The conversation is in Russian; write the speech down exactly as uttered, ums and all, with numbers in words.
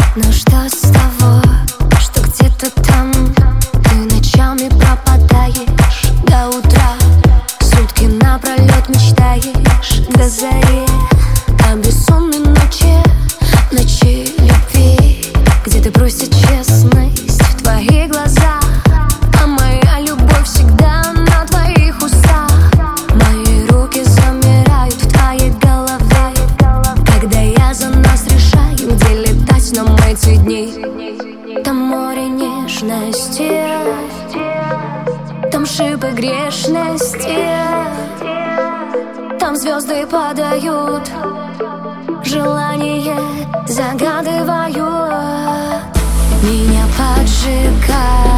Но что с того, что где-то там ты ночами пропадаешь до утра, сутки напролет мечтаешь до зари о бессонной ночи, ночи любви, где ты бросишь честность в твои глаза, а моя любовь всегда на твоих устах. Мои руки замирают в твоей голове, когда я за нас решаю, где летать нам эти дни. Там море нежности, там шипы грешности, там звезды падают, желание загадывают, меня поджигает.